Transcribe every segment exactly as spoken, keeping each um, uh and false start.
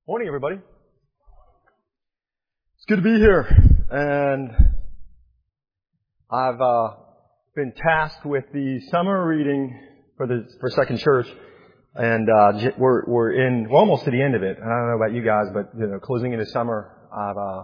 Morning, everybody. It's good to be here, and I've uh, been tasked with the summer reading for the for Second Church, and uh, we're we're in we're almost to the end of it. And I don't know about you guys, but you know, closing into summer, I've uh,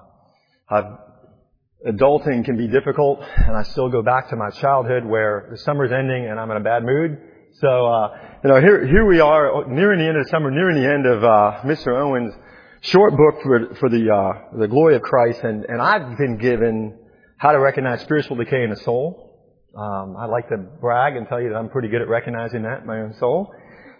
I've adulting can be difficult, and I still go back to my childhood where the summer's ending and I'm in a bad mood. So, uh, you know, here, here we are nearing the end of the summer, nearing the end of, uh, Mister Owen's short book for, for the, uh, the glory of Christ. And, and I've been given how to recognize spiritual decay in the soul. Um, I like to brag and tell you that I'm pretty good at recognizing that in my own soul.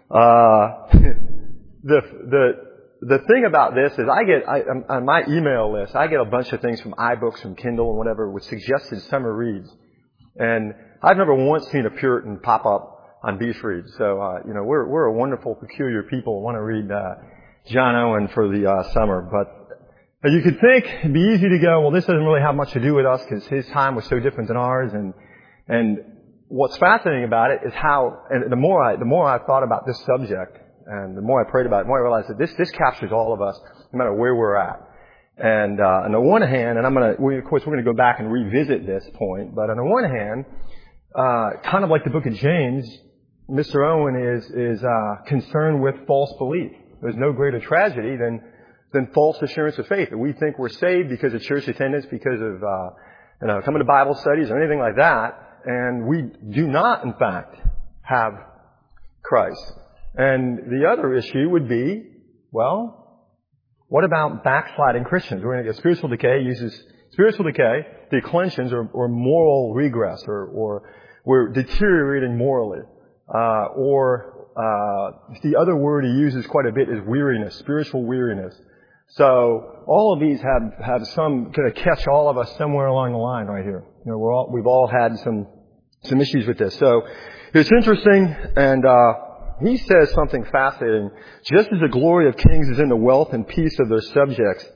Uh, the, the, the thing about this is I get, I, on my email list, I get a bunch of things from iBooks, from Kindle and whatever with suggested summer reads. And I've never once seen a Puritan pop up on Beach Read. So, uh, you know, we're, we're a wonderful, peculiar people who want to read, uh, John Owen for the, uh, summer. But you could think it'd be easy to go, well, this doesn't really have much to do with us because his time was so different than ours. And, and what's fascinating about it is how, and the more I, the more I thought about this subject and the more I prayed about it, the more I realized that this, this captures all of us, no matter where we're at. And, uh, on the one hand, and I'm gonna, we, of course, we're gonna go back and revisit this point, but on the one hand, uh, kind of like the book of James, Mister Owen is, is, uh, concerned with false belief. There's no greater tragedy than, than false assurance of faith. That we think we're saved because of church attendance, because of, uh, you know, coming to Bible studies or anything like that. And we do not, in fact, have Christ. And the other issue would be, well, what about backsliding Christians? We're going to get spiritual decay, uses spiritual decay, declensions or, or moral regress, or, or we're deteriorating morally. Uh, or, uh, the other word he uses quite a bit is weariness, spiritual weariness. So, all of these have, have some, kind of catch all of us somewhere along the line right here. You know, we're all, we've all had some, some issues with this. So, it's interesting, and, uh, he says something fascinating. Just as the glory of kings is in the wealth and peace of their subjects,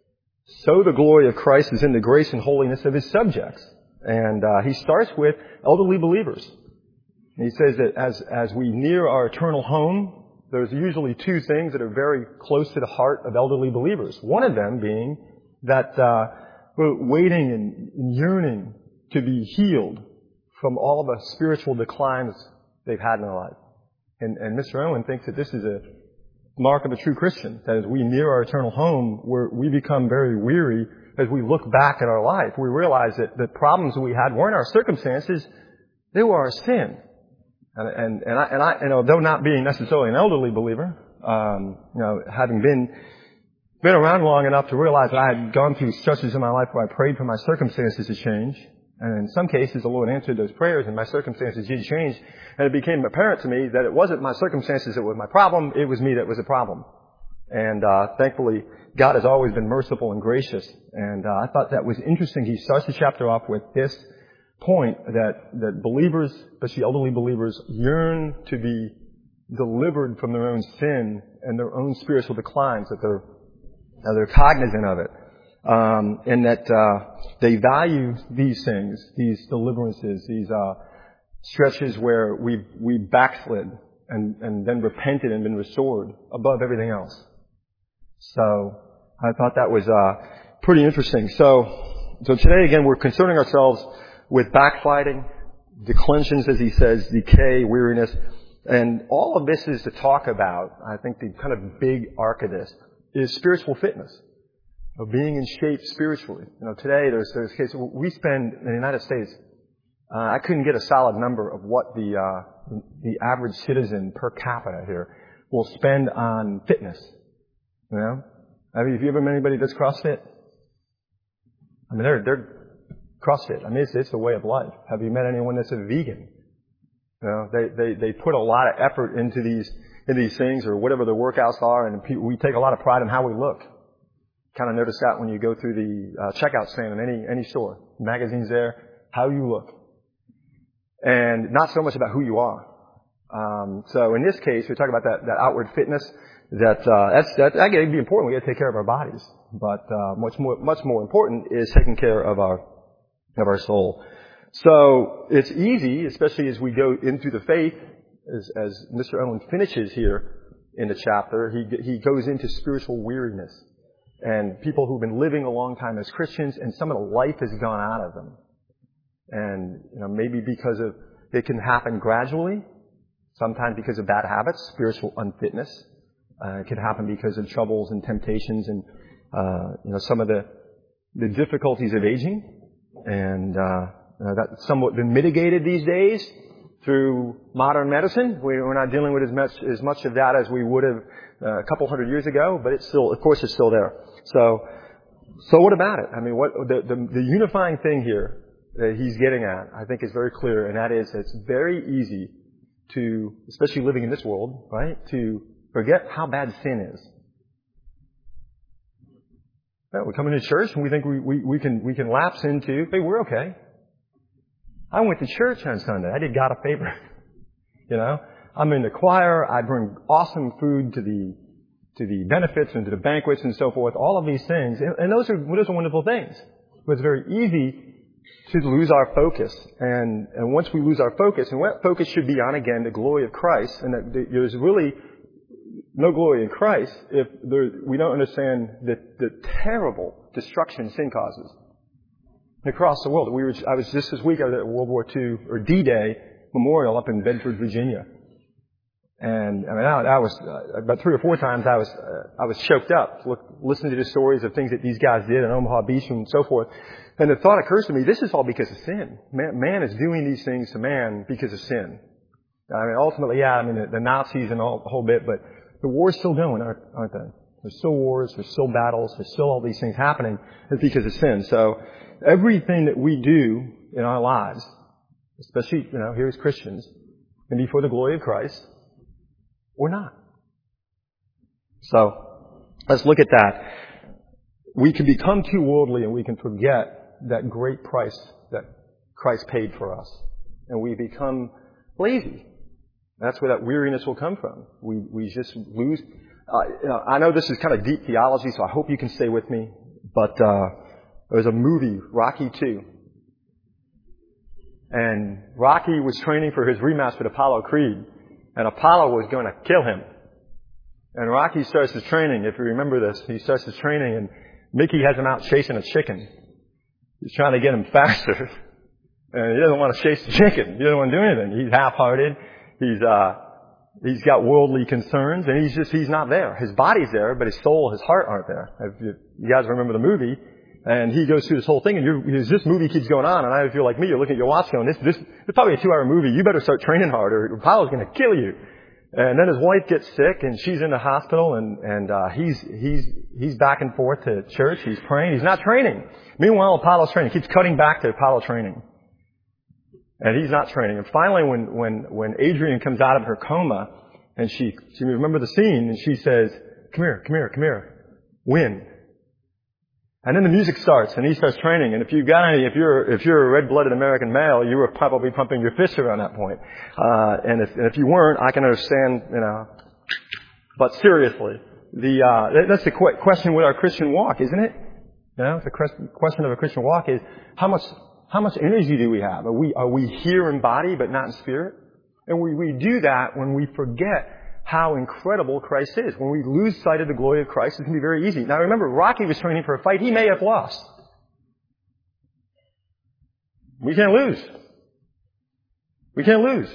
so the glory of Christ is in the grace and holiness of his subjects. And, uh, he starts with elderly believers. He says that as, as we near our eternal home, there's usually two things that are very close to the heart of elderly believers. One of them being that, uh, we're waiting and, and yearning to be healed from all of the spiritual declines they've had in their life. And, and Mister Owen thinks that this is a mark of a true Christian, that as we near our eternal home, we're, we become very weary as we look back at our life. We realize that the problems that we had weren't our circumstances, they were our sin. And, and, and I, and I, you know, though not being necessarily an elderly believer, um, you know, having been, been around long enough to realize that I had gone through stretches in my life where I prayed for my circumstances to change. And in some cases, the Lord answered those prayers and my circumstances did change. And it became apparent to me that it wasn't my circumstances that were my problem, it was me that was the problem. And, uh, thankfully, God has always been merciful and gracious. And, uh, I thought that was interesting. He starts the chapter off with this point that, that believers, especially elderly believers, yearn to be delivered from their own sin and their own spiritual declines, that they're, that they're cognizant of it. Um, and that, uh, they value these things, these deliverances, these, uh, stretches where we, we backslid and, and then repented and been restored above everything else. So, I thought that was, uh, pretty interesting. So, so today again, we're concerning ourselves with backsliding, declensions, as he says, decay, weariness. And all of this is to talk about, I think the kind of big arc of this, is spiritual fitness. Of being in shape spiritually. You know, today there's, there's cases, we spend, in the United States, uh, I couldn't get a solid number of what the, uh, the average citizen per capita here will spend on fitness. You know? I mean, have you ever met anybody that's CrossFit? I mean, they're, they're, CrossFit. I mean, it's, it's a way of life. Have you met anyone that's a vegan? You know, they, they, they put a lot of effort into these, in these things or whatever the workouts are, and people, we take a lot of pride in how we look. Kind of notice that when you go through the uh, checkout stand in any, any store. Magazines there, how you look. And not so much about who you are. Um, so in this case, we talk about that, that outward fitness, that, uh, that's, that, that can be important. We got to take care of our bodies. But, uh, much more, much more important is taking care of our, of our soul. So it's easy, especially as we go into the faith, as, as Mister Owen finishes here, in the chapter, he he goes into spiritual weariness and people who've been living a long time as Christians, and some of the life has gone out of them. And you know, maybe because of it can happen gradually, sometimes because of bad habits, spiritual unfitness. Uh, it can happen because of troubles and temptations, and uh, you know, some of the the difficulties of aging, and uh, uh, that's somewhat been mitigated these days through modern medicine. We, we're not dealing with as much as much of that as we would have uh, a couple hundred years ago, but it's still, of course, it's still there. So, so what about it? I mean, what the the, the unifying thing here that he's getting at, I think, is very clear, and that is that it's very easy to, especially living in this world, right, to forget how bad sin is. Yeah, we come into church and we think we, we, we can we can lapse into, hey, we're okay. I went to church on Sunday. I did God a favor. You know, I'm in the choir. I bring awesome food to the to the benefits and to the banquets and so forth. All of these things, and, and those are those are wonderful things. But it's very easy to lose our focus, and and once we lose our focus, and what focus should be on again, the glory of Christ, and that there's really no glory in Christ if there, we don't understand the, the terrible destruction sin causes across the world. We were, I was just this week. I was at World War Two or D-Day Memorial up in Bedford, Virginia, and I mean, I, I was uh, about three or four times. I was uh, I was choked up look, listening to the stories of things that these guys did in Omaha Beach and so forth. And the thought occurs to me: this is all because of sin. Man, man is doing these things to man because of sin. I mean, ultimately, yeah. I mean, the, the Nazis and all, the whole bit, but the war's still going, aren't, aren't they? There's still wars, there's still battles, there's still all these things happening. It's because of sin. So everything that we do in our lives, especially, you know, here as Christians, can be for the glory of Christ or not. So let's look at that. We can become too worldly and we can forget that great price that Christ paid for us. And we become lazy. That's where that weariness will come from. We we just lose. Uh, you know, I know this is kind of deep theology, so I hope you can stay with me. But uh, there was a movie, Rocky two, and Rocky was training for his rematch with Apollo Creed, and Apollo was going to kill him. And Rocky starts his training. If you remember this, he starts his training, and Mickey has him out chasing a chicken. He's trying to get him faster, and he doesn't want to chase the chicken. He doesn't want to do anything. He's half-hearted. He's, uh, he's got worldly concerns, and he's just, he's not there. His body's there, but his soul, his heart aren't there. If you, you guys remember the movie, and he goes through this whole thing, and you're, this movie keeps going on, and I, if you're like me, you're looking at your watch going, this, this, it's probably a two-hour movie. You better start training hard, or Apollo's gonna kill you. And then his wife gets sick, and she's in the hospital, and, and, uh, he's, he's, he's back and forth to church. He's praying. He's not training. Meanwhile, Apollo's training. He keeps cutting back to Apollo training. And he's not training. And finally, when, when, when Adrian comes out of her coma, and she, she remember the scene, and she says, come here, come here, come here. Win. And then the music starts, and he starts training. And if you've got any, if you're, if you're a red-blooded American male, you were probably pumping your fist around that point. Uh, and if, and if you weren't, I can understand, you know. But seriously, the, uh, that's the qu- question with our Christian walk, isn't it? You know, the question of a Christian walk is, how much, How much energy do we have? Are we, are we here in body but not in spirit? And we, we do that when we forget how incredible Christ is. When we lose sight of the glory of Christ, it can be very easy. Now remember, Rocky was training for a fight he may have lost. We can't lose. We can't lose.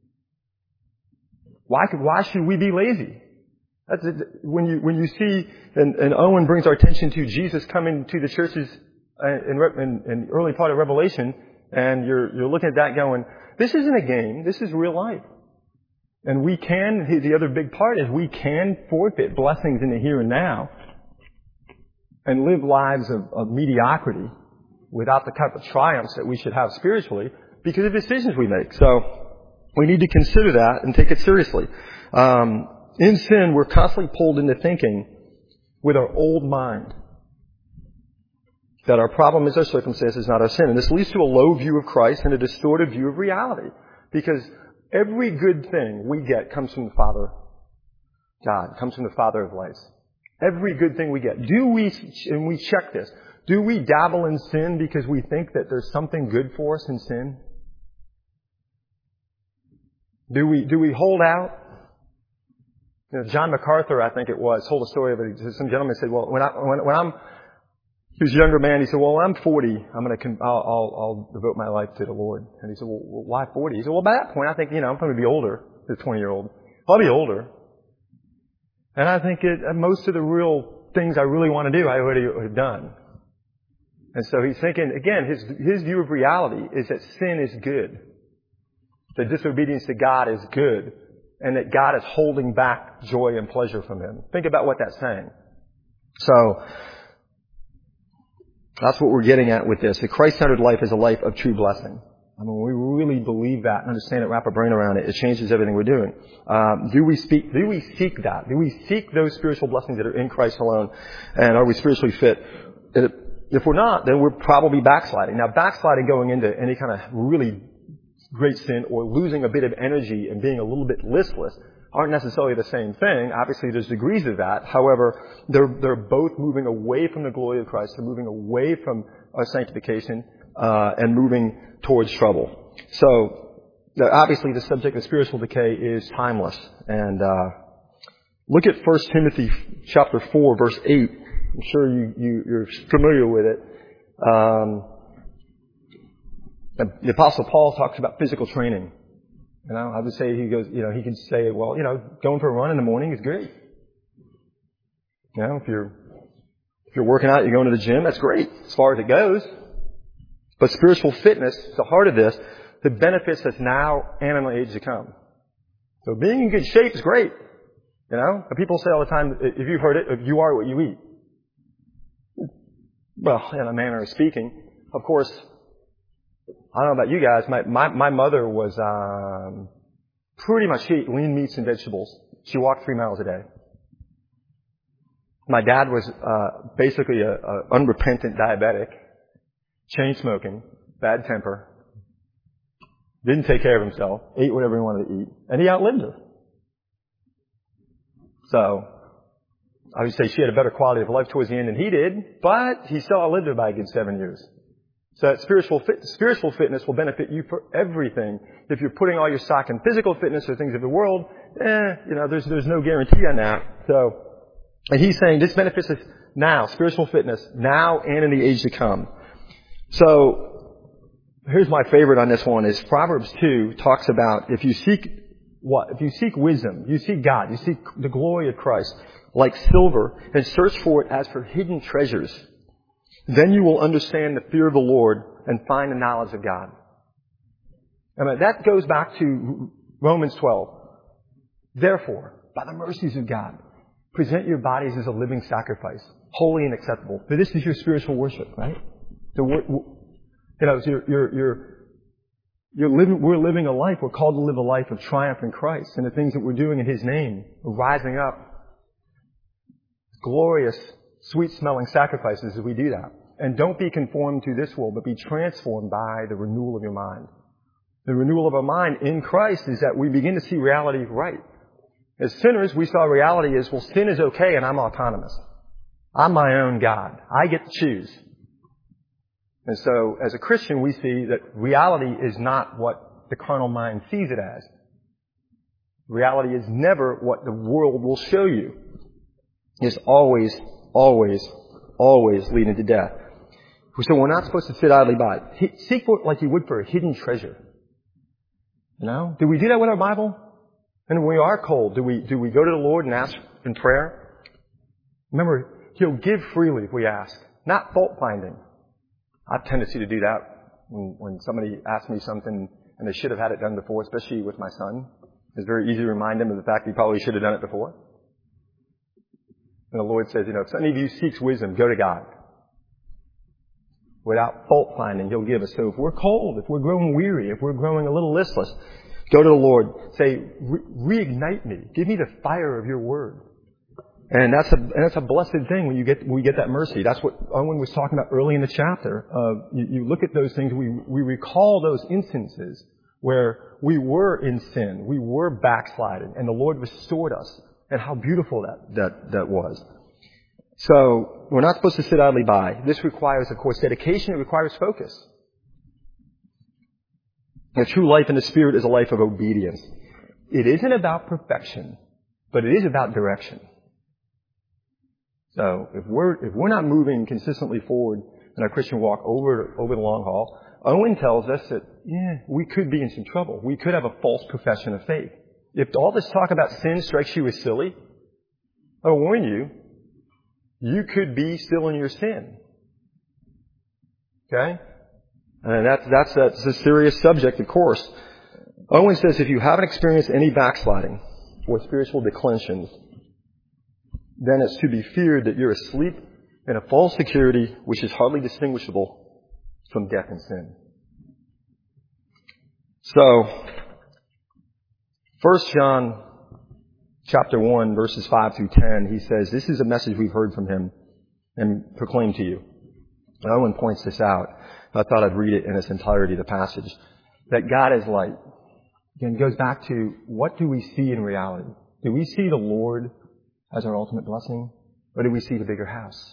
Why, why should we be lazy? That's it. When you, when you see, and, and Owen brings our attention to Jesus coming to the churches In, in, in early part of Revelation, and you're you're looking at that going, this isn't a game, this is real life. And we can, the other big part is we can forfeit blessings in the here and now and live lives of, of mediocrity without the type of triumphs that we should have spiritually because of decisions we make. So we need to consider that and take it seriously. Um, in sin, we're constantly pulled into thinking with our old mind that our problem is our circumstances, not our sin. And this leads to a low view of Christ and a distorted view of reality. Because every good thing we get comes from the Father, God, comes from the Father of lights. Every good thing we get. Do we, and we check this, do we dabble in sin because we think that there's something good for us in sin? Do we, do we hold out? You know, John MacArthur, I think it was, told a story of it. Some gentleman said, well, when, I, when, when I'm, he was a younger man, he said, well, when I'm forty, I'm going to, I'll, I'll, I'll devote my life to the Lord. And he said, well, why forty? He said, well, by that point, I think, you know, I'm going to be older, the twenty-year-old. I'll be older. And I think it, most of the real things I really want to do, I already have done. And so he's thinking, again, his, his view of reality is that sin is good. That disobedience to God is good. And that God is holding back joy and pleasure from him. Think about what that's saying. So, that's what we're getting at with this. A Christ-centered life is a life of true blessing. I mean, when we really believe that and understand it, wrap our brain around it, it changes everything we're doing. Um, do we speak, do we seek that? Do we seek those spiritual blessings that are in Christ alone? And are we spiritually fit? If we're not, then we're probably backsliding. Now, backsliding going into any kind of really great sin or losing a bit of energy and being a little bit listless aren't necessarily the same thing. Obviously, there's degrees of that. However, they're, they're both moving away from the glory of Christ. They're moving away from our sanctification, uh, and moving towards trouble. So, obviously, the subject of spiritual decay is timeless. And, uh, look at First Timothy chapter four, verse eight. I'm sure you, you, you're familiar with it. Um, The Apostle Paul talks about physical training. You know, I would say he goes, you know, he can say, well, you know, going for a run in the morning is great. You know, if you're, if you're working out, you're going to the gym, that's great as far as it goes. But spiritual fitness, the heart of this, the benefits us now and in the age to come. So being in good shape is great. You know, and people say all the time, if you've heard it, you are what you eat. Well, in a manner of speaking, of course, I don't know about you guys. My my, my mother was um, pretty much, she ate lean meats and vegetables. She walked three miles a day. My dad was uh, basically a, a unrepentant diabetic, chain smoking, bad temper, didn't take care of himself, ate whatever he wanted to eat, and he outlived her. So I would say she had a better quality of life towards the end than he did, but he still outlived her by a good seven years. So that spiritual fit, spiritual fitness will benefit you for everything. If you're putting all your stock in physical fitness or things of the world, eh, you know, there's there's no guarantee on that. So, and he's saying this benefits us now, spiritual fitness, now and in the age to come. So, here's my favorite on this one is Proverbs two talks about if you seek what? If you seek wisdom, you seek God, you seek the glory of Christ, like silver, and search for it as for hidden treasures. Then you will understand the fear of the Lord and find the knowledge of God. I mean, that goes back to Romans twelve. Therefore, by the mercies of God, present your bodies as a living sacrifice, holy and acceptable. For this is your spiritual worship, right? So we're, you know, so you're, you're, you're, you're living, we're living a life, we're called to live a life of triumph in Christ and the things that we're doing in His name. We're rising up glorious, sweet-smelling sacrifices as we do that. And don't be conformed to this world, but be transformed by the renewal of your mind. The renewal of our mind in Christ is that we begin to see reality right. As sinners, we saw reality as, well, sin is okay and I'm autonomous. I'm my own God. I get to choose. And so, as a Christian, we see that reality is not what the carnal mind sees it as. Reality is never what the world will show you. It's always, always, always leading to death. So we're not supposed to sit idly by. Seek for it like you would for a hidden treasure. You know? Do we do that with our Bible? And when we are cold, do we, do we go to the Lord and ask in prayer? Remember, He'll give freely if we ask. Not fault finding. I have a tendency to do that when, when somebody asks me something and they should have had it done before, especially with my son. It's very easy to remind him of the fact that he probably should have done it before. And the Lord says, you know, if any of you seeks wisdom, go to God. Without fault finding, He'll give us. So if we're cold, if we're growing weary, if we're growing a little listless, go to the Lord. Say, Re- reignite me. Give me the fire of your word. And that's a and that's a blessed thing when you get we get that mercy. That's what Owen was talking about early in the chapter. Uh, you, you look at those things, we we recall those instances where we were in sin, we were backsliding, and the Lord restored us. And how beautiful that, that, that was. So, we're not supposed to sit idly by. This requires, of course, dedication. It requires focus. A true life in the Spirit is a life of obedience. It isn't about perfection. But it is about direction. So if we're, if we're not moving consistently forward in our Christian walk over, over the long haul, Owen tells us that, yeah, we could be in some trouble. We could have a false profession of faith. If all this talk about sin strikes you as silly, I'll warn you, you could be still in your sin. Okay? And that's, that's, that's a serious subject, of course. Owen says if you haven't experienced any backsliding or spiritual declensions, then it's to be feared that you're asleep in a false security which is hardly distinguishable from death and sin. So, First John chapter one, verses five through ten, he says, this is a message we've heard from him and proclaimed to you. And Owen points this out. I thought I'd read it in its entirety, the passage. That God is light. Again, it goes back to what do we see in reality? Do we see the Lord as our ultimate blessing? Or do we see the bigger house?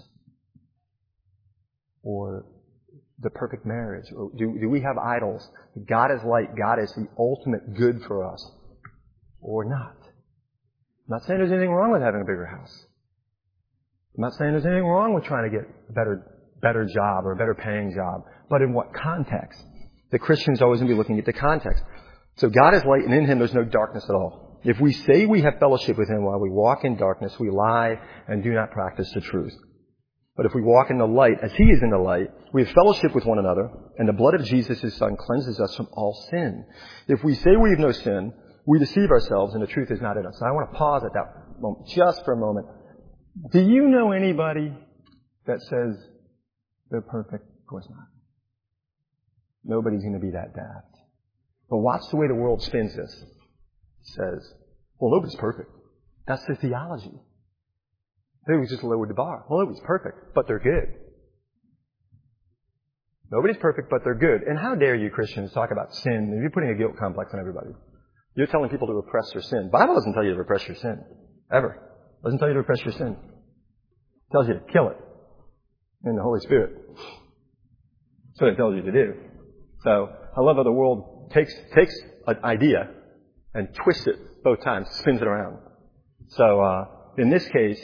Or the perfect marriage? Or do, do we have idols? God is light. God is the ultimate good for us. Or not. I'm not saying there's anything wrong with having a bigger house. I'm not saying there's anything wrong with trying to get a better, better job or a better paying job. But in what context? The Christian's always going to be looking at the context. So God is light and in Him there's no darkness at all. If we say we have fellowship with Him while we walk in darkness, we lie and do not practice the truth. But if we walk in the light as He is in the light, we have fellowship with one another, and the blood of Jesus, His Son, cleanses us from all sin. If we say we have no sin, we deceive ourselves and the truth is not in us. So I want to pause at that moment, just for a moment. Do you know anybody that says they're perfect? Of course not. Nobody's going to be that daft. But watch the way the world spins this. It says, well, nobody's perfect. That's the theology. They was just lowered the bar. Well, nobody's perfect, but they're good. Nobody's perfect, but they're good. And how dare you Christians talk about sin? You're putting a guilt complex on everybody. You're telling people to repress their sin. The Bible doesn't tell you to repress your sin. Ever. It doesn't tell you to repress your sin. It tells you to kill it in the Holy Spirit. That's what it tells you to do. So I love how the world takes takes an idea and twists it both times, spins it around. So uh, in this case,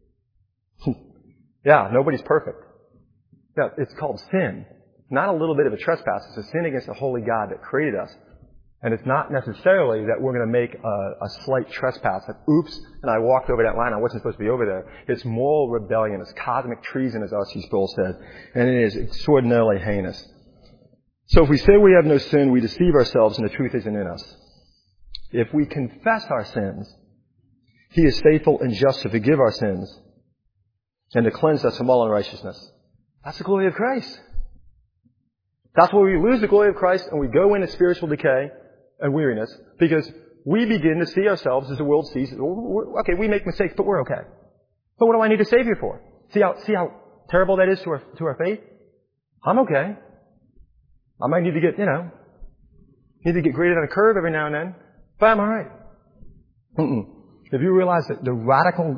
yeah, nobody's perfect. Yeah, it's called sin. Not a little bit of a trespass. It's a sin against the holy God that created us. And it's not necessarily that we're going to make a, a slight trespass. Like, oops, and I walked over that line. I wasn't supposed to be over there. It's moral rebellion. It's cosmic treason, as R C Sproul said. And it is extraordinarily heinous. So if we say we have no sin, we deceive ourselves and the truth isn't in us. If we confess our sins, He is faithful and just to forgive our sins and to cleanse us from all unrighteousness. That's the glory of Christ. That's where we lose the glory of Christ and we go into spiritual decay and weariness because we begin to see ourselves as the world sees. Okay, we make mistakes, but we're okay. But what do I need a Savior for? See how, see how terrible that is to our, to our faith? I'm okay. I might need to get, you know, need to get graded on a curve every now and then, but I'm alright. Mm-mm. If you realize that the radical,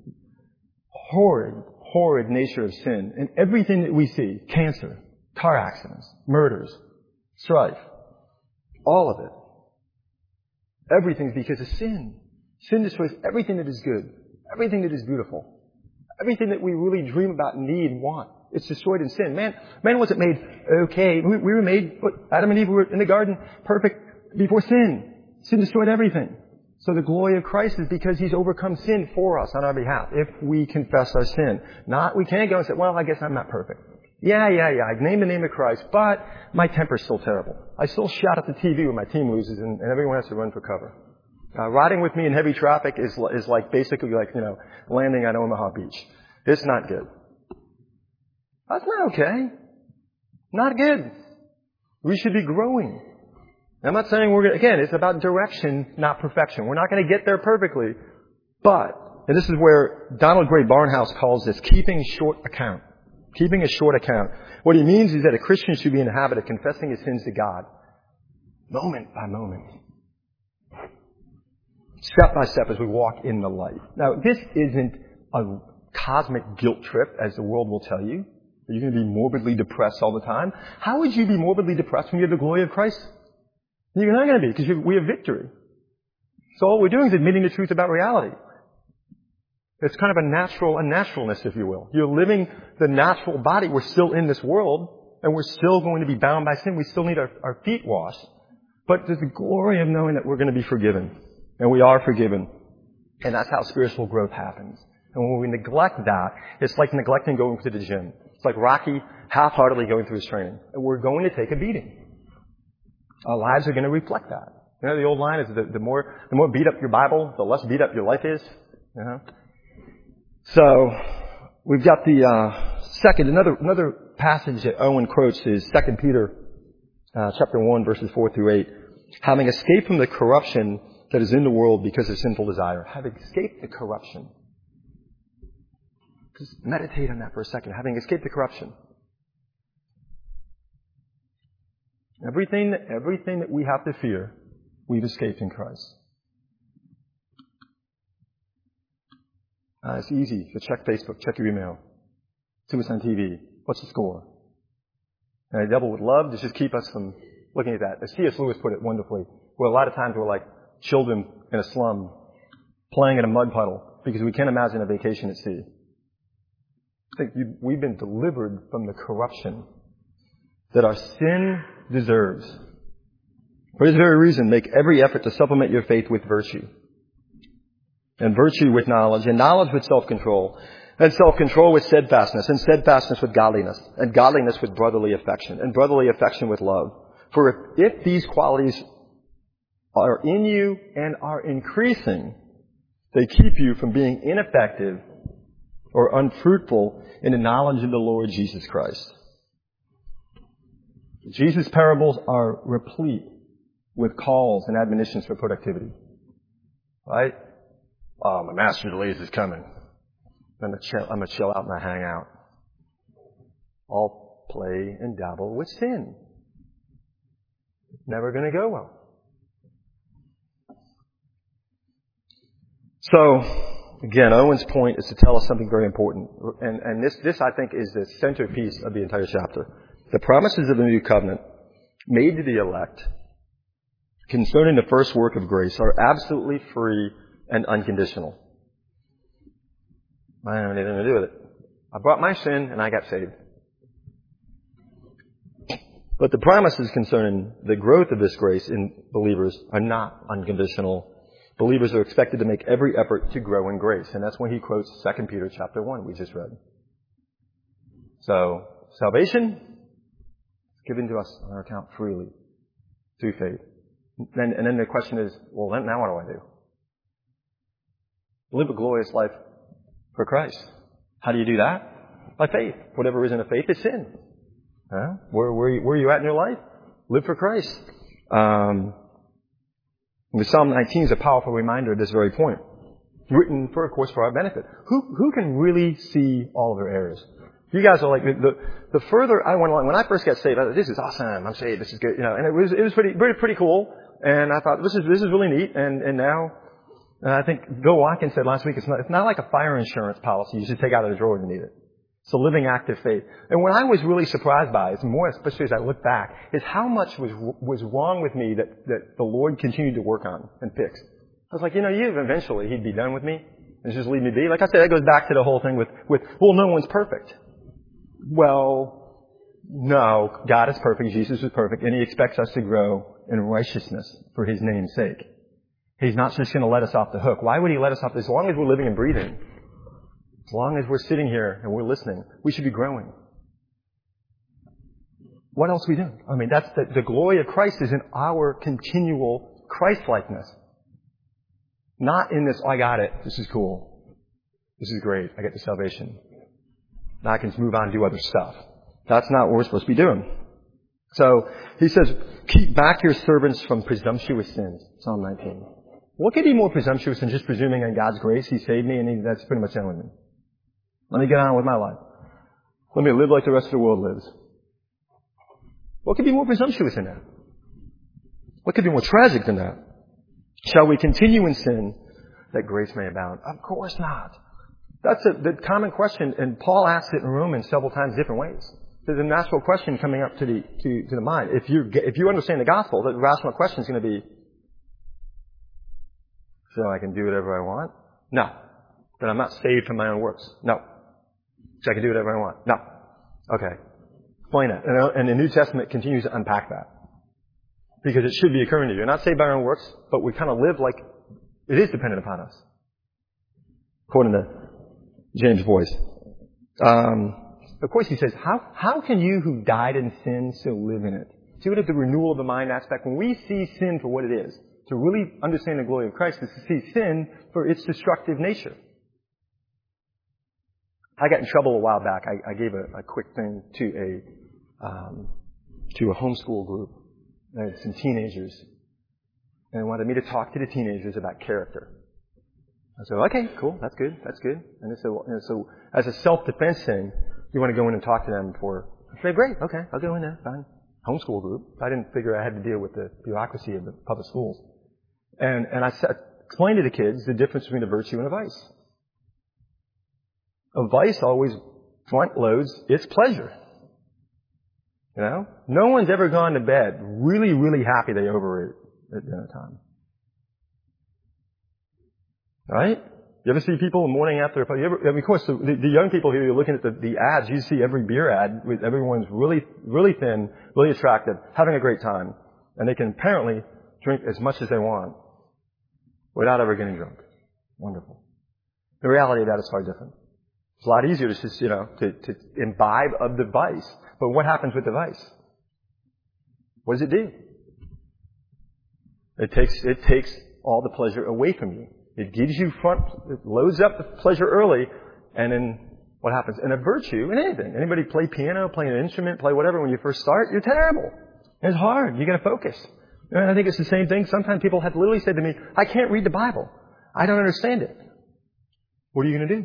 horrid, horrid nature of sin and everything that we see, cancer, car accidents, murders, strife, all of it, everything's because of sin. Sin destroys everything that is good, everything that is beautiful, everything that we really dream about, need, and want. It's destroyed in sin. Man, man wasn't made okay. We, we were made, Adam and Eve were in the garden perfect before sin. Sin destroyed everything. So the glory of Christ is because He's overcome sin for us on our behalf if we confess our sin. Not, we can't go and say, well, I guess I'm not perfect. Yeah, yeah, yeah, I named the name of Christ, but my temper's still terrible. I still shout at the T V when my team loses and, and everyone has to run for cover. Uh, riding with me in heavy traffic is, is like basically like, you know, landing on Omaha Beach. It's not good. That's not okay. Not good. We should be growing. I'm not saying we're going to, again, it's about direction, not perfection. We're not going to get there perfectly. But, and this is where Donald Gray Barnhouse calls this keeping short account. Keeping a short account. What he means is that a Christian should be in the habit of confessing his sins to God. Moment by moment. Step by step as we walk in the light. Now, this isn't a cosmic guilt trip, as the world will tell you. Are you going to be morbidly depressed all the time? How would you be morbidly depressed when you have the glory of Christ? You're not going to be, because we have victory. So all we're doing is admitting the truth about reality. It's kind of a natural unnaturalness, if you will. You're living the natural body. We're still in this world, and we're still going to be bound by sin. We still need our, our feet washed. But there's the glory of knowing that we're going to be forgiven. And we are forgiven. And that's how spiritual growth happens. And when we neglect that, it's like neglecting going to the gym. It's like Rocky half-heartedly going through his training. And we're going to take a beating. Our lives are going to reflect that. You know, the old line is the, the more the more beat up your Bible, the less beat up your life is. You know? So, we've got the uh, second, another another passage that Owen quotes is Second Peter uh, chapter one, verses four through eight. Having escaped from the corruption that is in the world because of sinful desire. Having escaped the corruption. Just meditate on that for a second. Having escaped the corruption. Everything, everything that we have to fear, we've escaped in Christ. Uh, it's easy to check Facebook, check your email, see what's on T V, what's the score. And the devil would love to just keep us from looking at that. As C S Lewis put it wonderfully, where a lot of times we're like children in a slum playing in a mud puddle because we can't imagine a vacation at sea. I think you, we've been delivered from the corruption that our sin deserves. For this very reason, make every effort to supplement your faith with virtue. And virtue with knowledge, and knowledge with self-control, and self-control with steadfastness, and steadfastness with godliness, and godliness with brotherly affection, and brotherly affection with love. For if, if these qualities are in you and are increasing, they keep you from being ineffective or unfruitful in the knowledge of the Lord Jesus Christ. Jesus' parables are replete with calls and admonitions for productivity. Right? Oh, my master's release is coming. I'm going to chill, I'm going to chill out and hang out. I'll play and dabble with sin. It's never going to go well. So, again, Owen's point is to tell us something very important. And, and this, this, I think, is the centerpiece of the entire chapter. The promises of the new covenant made to the elect concerning the first work of grace are absolutely free and unconditional. I don't have anything to do with it. I brought my sin and I got saved. But the promises concerning the growth of this grace in believers are not unconditional. Believers are expected to make every effort to grow in grace. And that's when he quotes Second Peter chapter one we just read. So, salvation is given to us on our account freely through faith. And, and then the question is, well, then, now what do I do? Live a glorious life for Christ. How do you do that? By faith. Whatever isn't a faith is sin. Huh? Where, where, where are you at in your life? Live for Christ. Um, the Psalm nineteen is a powerful reminder of this very point. Written, for, of course, for our benefit. Who, who can really see all of their errors? You guys are like, the, the further I went along, when I first got saved, I thought, this is awesome, I'm saved, this is good, you know, and it was, it was pretty, pretty, pretty cool. And I thought, this is, this is really neat. And, and now, uh, I think Bill Watkins said last week, it's not, it's not like a fire insurance policy you should take out of the drawer when you need it. It's a living active faith. And what I was really surprised by, is more especially as I look back, is how much was, was wrong with me that, that the Lord continued to work on and fix. I was like, you know, you eventually He'd be done with me and just leave me be. Like I said, that goes back to the whole thing with, with, well, no one's perfect. Well, no, God is perfect, Jesus is perfect, and He expects us to grow in righteousness for His name's sake. He's not just going to let us off the hook. Why would He let us off? As long as we're living and breathing, as long as we're sitting here and we're listening, we should be growing. What else are we doing? I mean, that's the, the glory of Christ is in our continual Christ-likeness. Not in this, oh, I got it, this is cool, this is great, I get the salvation. Now I can just move on and do other stuff. That's not what we're supposed to be doing. So, he says, keep back your servants from presumptuous sins. Psalm nineteen. What could be more presumptuous than just presuming on God's grace? He saved me and he, that's pretty much done with me. Let me get on with my life. Let me live like the rest of the world lives. What could be more presumptuous than that? What could be more tragic than that? Shall we continue in sin that grace may abound? Of course not. That's a, the common question, and Paul asks it in Romans several times different ways. There's a natural question coming up to the to, to the mind. If you if you understand the gospel, the rational question is going to be, So I can do whatever I want? No. Then I'm not saved from my own works? No. So I can do whatever I want? No. Okay. Explain it. And the New Testament continues to unpack that. Because it should be occurring to you. You're not saved by our own works, but we kind of live like it is dependent upon us. According to James Boyce. Um, of course he says, how, how can you who died in sin still live in it? See what is the renewal of the mind aspect? When we see sin for what it is, to really understand the glory of Christ is to see sin for its destructive nature. I got in trouble a while back. I, I gave a, a quick thing to a um, to a homeschool group. They had some teenagers, and they wanted me to talk to the teenagers about character. I said, okay, cool, that's good, that's good. And they said, well, and so as a self-defense thing, you want to go in and talk to them before. I said, great, okay, I'll go in there, fine. Homeschool group. I didn't figure I had to deal with the bureaucracy of the public schools. And and I said, explained to the kids the difference between a virtue and a vice. A vice always front loads its pleasure. You know? No one's ever gone to bed really, really happy they overate at dinner time. Right? You ever see people morning after a you ever, I mean, of course, the, the young people here, you're looking at the, the ads, you see every beer ad with everyone's really, really thin, really attractive, having a great time. And they can apparently drink as much as they want without ever getting drunk. Wonderful. The reality of that is far different. It's a lot easier to just, you know, to, to imbibe of the vice. But what happens with the vice? What does it do? It takes, it takes all the pleasure away from you. It gives you front, it loads up the pleasure early, and then what happens? And a virtue in anything. Anybody play piano, play an instrument, play whatever, when you first start, you're terrible. It's hard. You gotta focus. And I think it's the same thing. Sometimes people have literally said to me, I can't read the Bible. I don't understand it. What are you gonna do?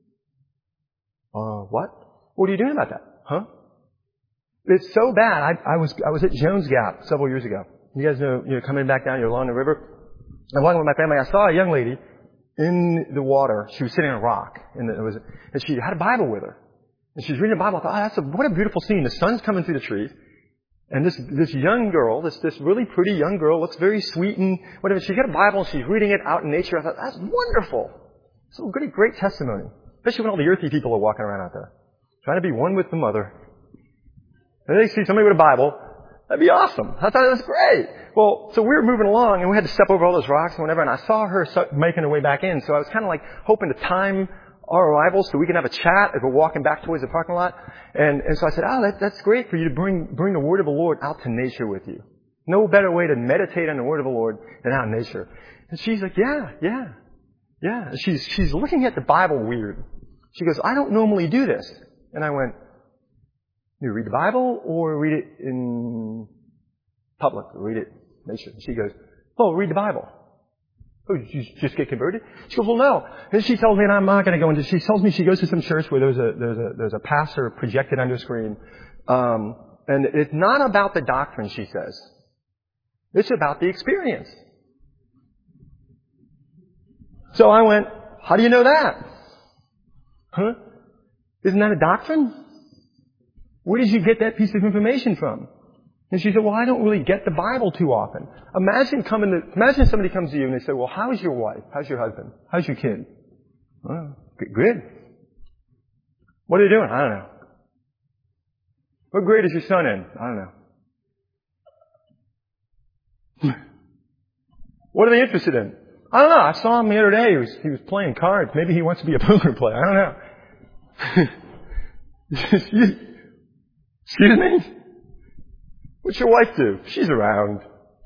Uh, what? What are you doing about that? Huh? It's so bad. I, I was, I was at Jones Gap several years ago. You guys know, you know, coming back down, you're along the river. And walking with my family, I saw a young lady in the water. She was sitting on a rock. And it was, and she had a Bible with her. And she was reading the Bible. I thought, oh, that's a, what a beautiful scene. The sun's coming through the trees. And this, this young girl, this, this really pretty young girl, looks very sweet and whatever. She's got a Bible and she's reading it out in nature. I thought, that's wonderful. So great, great testimony. Especially when all the earthy people are walking around out there. Trying to be one with the mother. And they see somebody with a Bible. That'd be awesome. I thought it was great. Well, so we were moving along and we had to step over all those rocks and whatever, and I saw her making her way back in. So I was kind of like hoping to time our arrival so we can have a chat as we're walking back towards the parking lot. And, and so I said, oh, that, that's great for you to bring, bring the Word of the Lord out to nature with you. No better way to meditate on the Word of the Lord than out in nature. And she's like, yeah, yeah, yeah. She's, she's looking at the Bible weird. She goes, I don't normally do this. And I went, you read the Bible or read it in public, or read it in nature? And she goes, oh, read the Bible. Oh, did you just get converted? She goes, well, no. And she tells me, and I'm not going to go into, she tells me she goes to some church where there's a, there's a, there's a pastor projected on the screen. Um, and it's not about the doctrine, she says. It's about the experience. So I went, how do you know that? Huh? Isn't that a doctrine? Where did you get that piece of information from? And she said, well, I don't really get the Bible too often. Imagine coming to, imagine somebody comes to you and they say, well, how's your wife? How's your husband? How's your kid? Oh, good. What are you doing? I don't know. What grade is your son in? I don't know. What are they interested in? I don't know. I saw him the other day. He was, he was playing cards. Maybe he wants to be a poker player. I don't know. Excuse me? What's your wife do? She's around.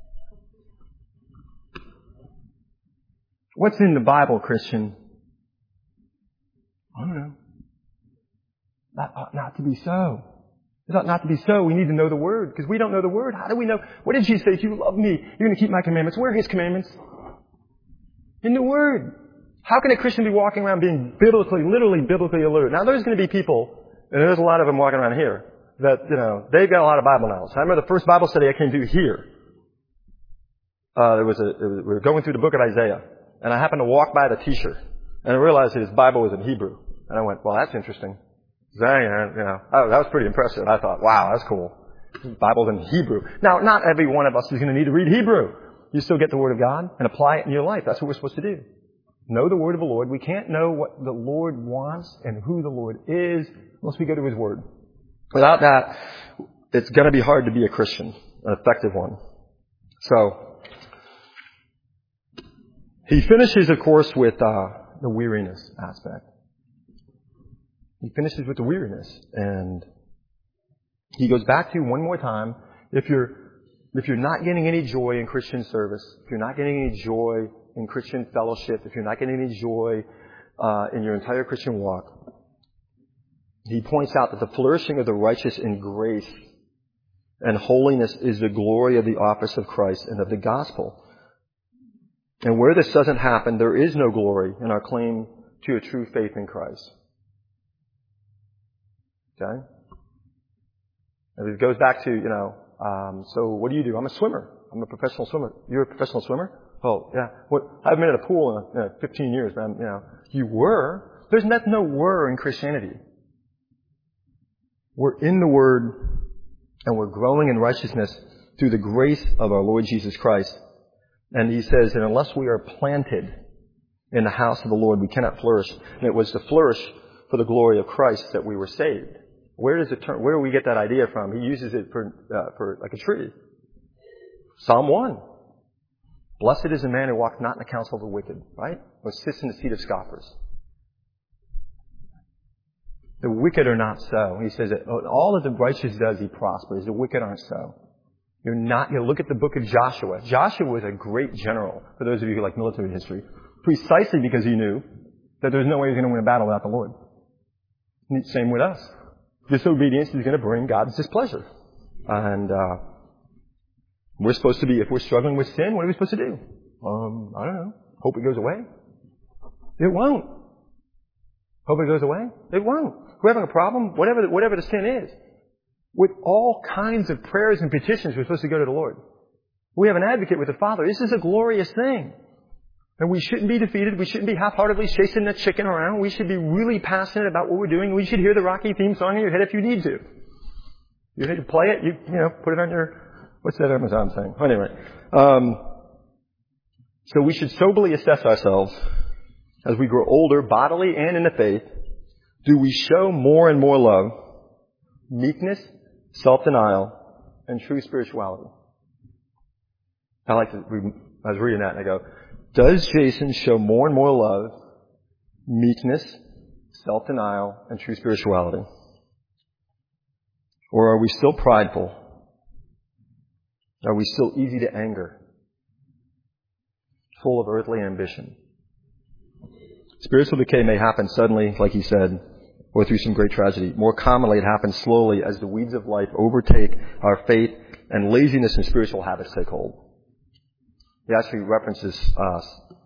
What's in the Bible, Christian? I don't know. That ought not to be so. It ought not to be so. We need to know the Word. Because we don't know the Word. How do we know? What did Jesus say? If you love me, you're going to keep my commandments. Where are His commandments? In the Word. How can a Christian be walking around being biblically, literally biblically alert? Now there's going to be people, and there's a lot of them walking around here, that, you know, they've got a lot of Bible knowledge. I remember the first Bible study I came to here. Uh, there was a, it was, we were going through the book of Isaiah, and I happened to walk by the teacher, and I realized that his Bible was in Hebrew. And I went, well, that's interesting. So, you know, oh, that was pretty impressive. I thought, wow, that's cool. The Bible's in Hebrew. Now, not every one of us is going to need to read Hebrew. you still get the Word of God and apply it in your life. That's what we're supposed to do. Know the Word of the Lord. We can't know what the Lord wants and who the Lord is unless we go to His Word. Without that, it's going to be hard to be a Christian, an effective one. So, he finishes, of course, with uh, the weariness aspect. He finishes with the weariness. And he goes back to, one more time, if you're if you're not getting any joy in Christian service, if you're not getting any joy in Christian fellowship, if you're not getting any joy uh, in your entire Christian walk, he points out that the flourishing of the righteous in grace and holiness is the glory of the office of Christ and of the gospel. And where this doesn't happen, there is no glory in our claim to a true faith in Christ. Okay? And it goes back to, you know, um, so what do you do? I'm a swimmer. I'm a professional swimmer. You're a professional swimmer? Oh, yeah. What? I haven't been at a pool in uh, fifteen years, man. You know, you were. There's not, no were in Christianity. We're in the Word, and we're growing in righteousness through the grace of our Lord Jesus Christ. And he says that unless we are planted in the house of the Lord, we cannot flourish. And it was to flourish for the glory of Christ that we were saved. Where does it turn? Where do we get that idea from? He uses it for uh, for like a tree. Psalm one. Blessed is the man who walks not in the counsel of the wicked, right? Or sits in the seat of scoffers. The wicked are not so. He says that all that the righteous does, he prospers. The wicked aren't so. You're not, you look at the book of Joshua. Joshua was a great general, for those of you who like military history, precisely because he knew that there's no way he's going to win a battle without the Lord. Same with us. Disobedience is going to bring God's displeasure. And, uh, we're supposed to be, if we're struggling with sin, what are we supposed to do? Um, I don't know. Hope it goes away? It won't. Hope it goes away? It won't. If we're having a problem, whatever, whatever the sin is, with all kinds of prayers and petitions, we're supposed to go to the Lord. We have an advocate with the Father. This is a glorious thing. And we shouldn't be defeated. We shouldn't be half-heartedly chasing that chicken around. We should be really passionate about what we're doing. We should hear the Rocky theme song in your head if you need to. You need to play it, you, you know, put it on your, what's that Amazon thing? Anyway. Um, so we should soberly assess ourselves as we grow older, bodily and in the faith. Do we show more and more love, meekness, self-denial, and true spirituality? I like to, I was reading that and I go, does Jason show more and more love, meekness, self-denial, and true spirituality? Or are we still prideful? Are we still easy to anger? Full of earthly ambition? Spiritual decay may happen suddenly, like he said, or through some great tragedy. More commonly, it happens slowly as the weeds of life overtake our faith and laziness and spiritual habits take hold. He actually references us.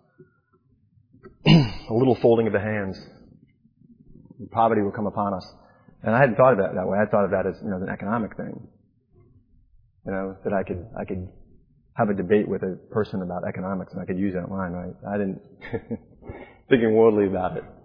A little folding of the hands. Poverty will come upon us. And I hadn't thought of that that way. I thought of that as, you know, an economic thing. You know, that I could, I could have a debate with a person about economics and I could use that line, right? I didn't, thinking worldly about it.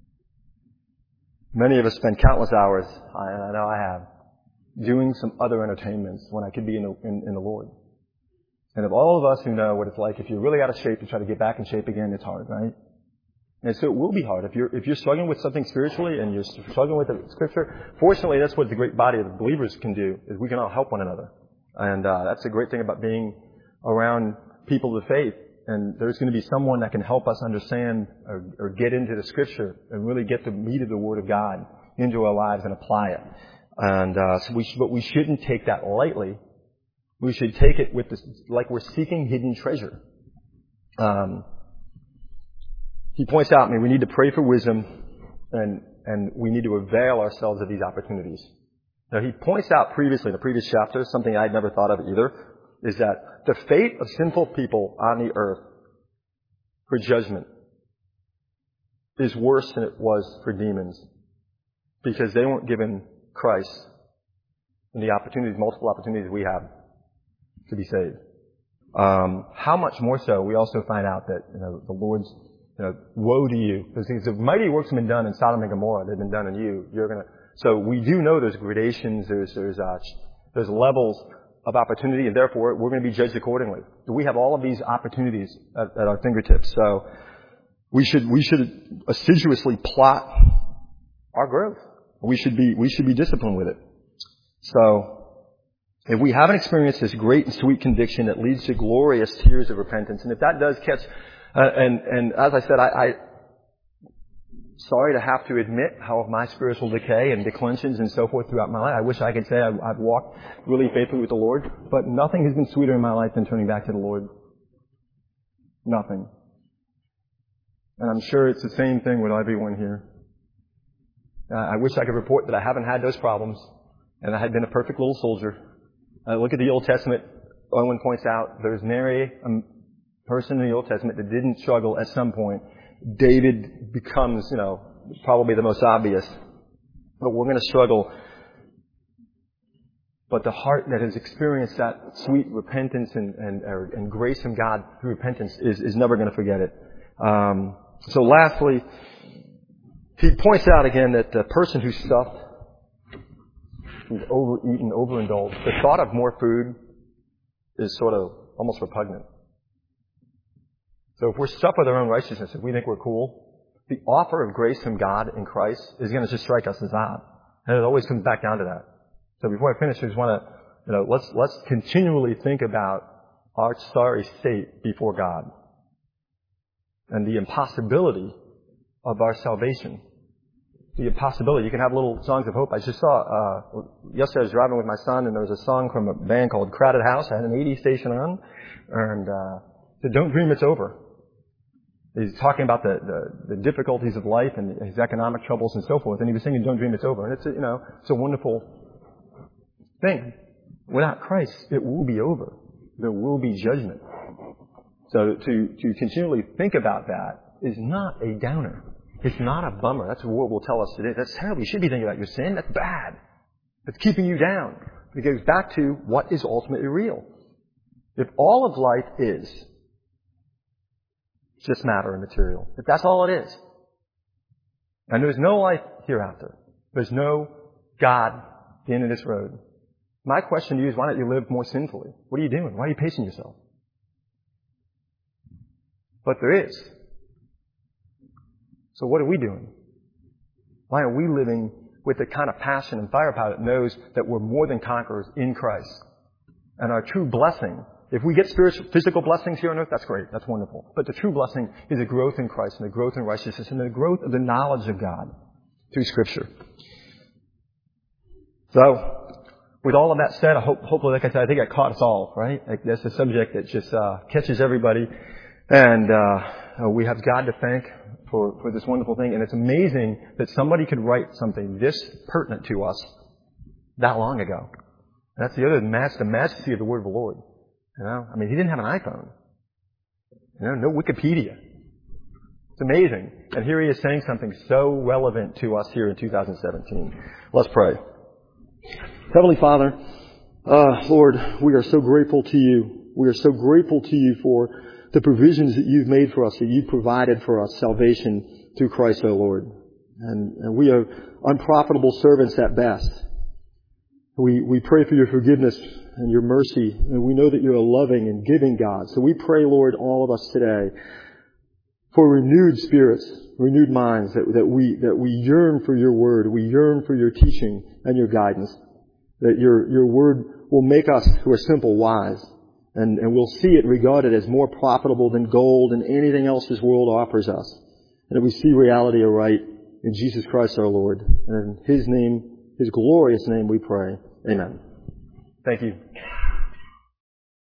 Many of us spend countless hours, I, I know I have, doing some other entertainments when I could be in the, in, in the Lord. And of all of us who know what it's like, if you're really out of shape to try to get back in shape again, it's hard, right? And so it will be hard. If you're, if you're struggling with something spiritually and you're struggling with the Scripture, fortunately that's what the great body of believers can do, is we can all help one another. And uh, that's the great thing about being around people of faith. And there's going to be someone that can help us understand or, or get into the Scripture and really get the meat of the Word of God into our lives and apply it. And uh, so we, sh- but we shouldn't take that lightly. We should take it with this, like we're seeking hidden treasure. Um, he points out, I mean, we need to pray for wisdom, and and we need to avail ourselves of these opportunities. Now, he points out previously in the previous chapter, something I'd never thought of either, is that the fate of sinful people on the earth for judgment is worse than it was for demons, because they weren't given Christ and the opportunities, multiple opportunities we have to be saved. Um, how much more so, we also find out that, you know, the Lord's, you know, woe to you. Because the mighty works have been done in Sodom and Gomorrah. They've been done in you. You're gonna, so we do know there's gradations, there's, there's, uh, there's levels of opportunity, and therefore we're going to be judged accordingly. We have all of these opportunities at, at our fingertips. So we should we should assiduously plot our growth. We should be we should be disciplined with it. So if we haven't experienced this great and sweet conviction that leads to glorious tears of repentance, and if that does catch, uh, and and as I said, I, I sorry to have to admit how of my spiritual decay and declensions and so forth throughout my life. I wish I could say I've, I've walked really faithfully with the Lord, but nothing has been sweeter in my life than turning back to the Lord. Nothing. And I'm sure it's the same thing with everyone here. Uh, I wish I could report that I haven't had those problems and I had been a perfect little soldier. Uh, look at the Old Testament. Owen points out there's nary a person in the Old Testament that didn't struggle at some point. David becomes, you know, probably the most obvious. But we're going to struggle. But the heart that has experienced that sweet repentance and, and, and grace from God through repentance is, is never going to forget it. Um, so lastly, he points out again that the person who's stuffed, who's overeaten, overindulged, the thought of more food is sort of almost repugnant. So if we're stuck with our own righteousness, if we think we're cool, the offer of grace from God in Christ is going to just strike us as odd. And it always comes back down to that. So before I finish, I just want to, you know, let's, let's continually think about our sorry state before God and the impossibility of our salvation. The impossibility. You can have little songs of hope. I just saw, uh, yesterday I was driving with my son and there was a song from a band called Crowded House. I had an eighty station on and, uh, said, don't dream it's over. He's talking about the, the, the difficulties of life and his economic troubles and so forth. And he was singing, don't dream it's over. And it's a, you know, it's a wonderful thing. Without Christ, it will be over. There will be judgment. So to, to continually think about that is not a downer. It's not a bummer. That's what will tell us today. That's terrible. You should be thinking about your sin. That's bad. It's keeping you down. It goes back to what is ultimately real. If all of life is just matter and material, if that's all it is, and there's no life hereafter, there's no God at the end of this road, my question to you is, why don't you live more sinfully? What are you doing? Why are you pacing yourself? But there is. So what are we doing? Why are we living with the kind of passion and firepower that knows that we're more than conquerors in Christ? And our true blessing, if we get spiritual, physical blessings here on earth, that's great. That's wonderful. But the true blessing is a growth in Christ and a growth in righteousness and the growth of the knowledge of God through Scripture. So, with all of that said, I hope, hopefully, like I said, I think I caught us all, right? Like, that's a subject that just uh, catches everybody. And uh, we have God to thank for, for this wonderful thing. And it's amazing that somebody could write something this pertinent to us that long ago. And that's the other match, the majesty of the word of the Lord. You know, I mean, he didn't have an iPhone. You know, no Wikipedia. It's amazing. And here he is saying something so relevant to us here in two thousand seventeen. Let's pray. Heavenly Father, uh, Lord, we are so grateful to you. We are so grateful to you for the provisions that you've made for us, that you've provided for us salvation through Christ, O Lord. And, and we are unprofitable servants at best. We, we pray for your forgiveness and your mercy, and we know that you're a loving and giving God. So we pray, Lord, all of us today, for renewed spirits, renewed minds, that, that we, that we yearn for your word, we yearn for your teaching and your guidance, that your, your word will make us who are simple wise, and, and we'll see it regarded as more profitable than gold and anything else this world offers us. And that we see reality aright in Jesus Christ our Lord. And in His name, His glorious name we pray. Amen. Thank you.